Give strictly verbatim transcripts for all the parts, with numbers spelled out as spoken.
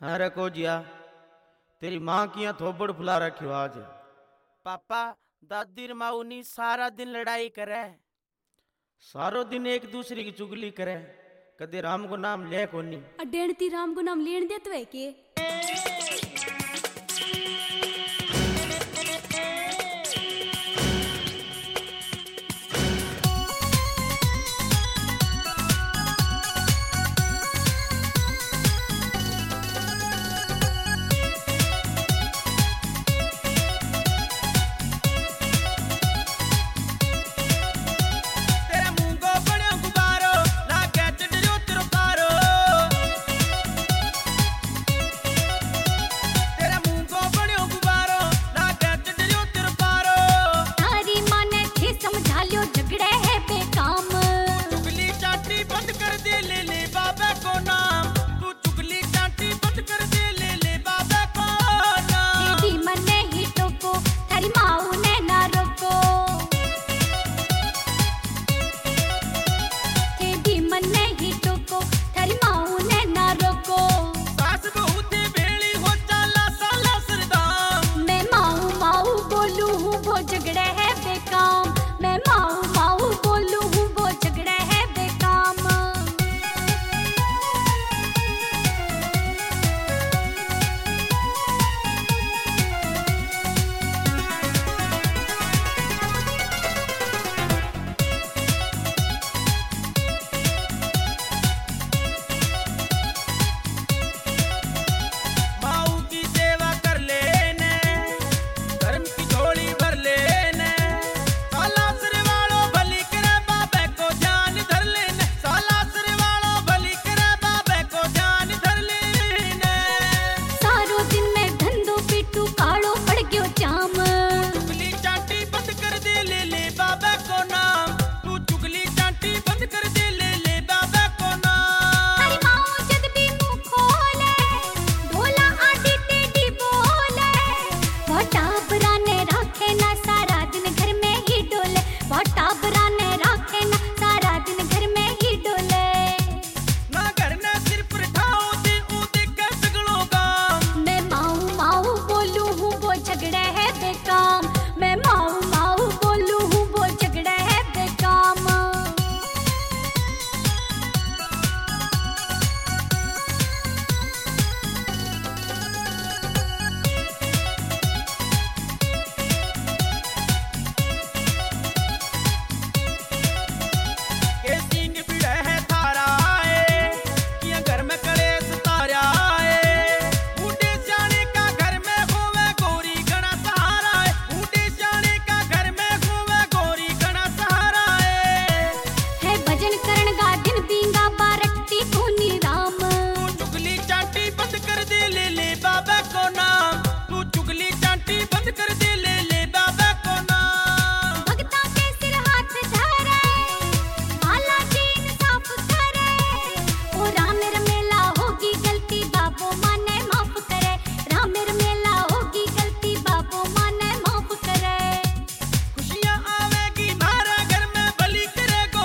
अरे कोजिया, तेरी माँ की यहाँ थोपड़ फुला रखियो आज। पापा दादी र माँ उन्हीं सारा दिन लड़ाई करे, सारो दिन एक दूसरे की चुगली करे, कदे राम को नाम ले कोनी। अडेणती राम को नाम लेन देत वे के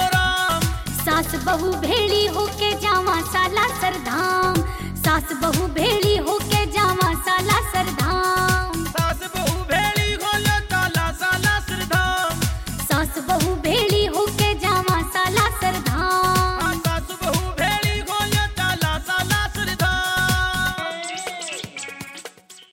बहू भेड़ी होके जावा साला सरधाम, सास बहू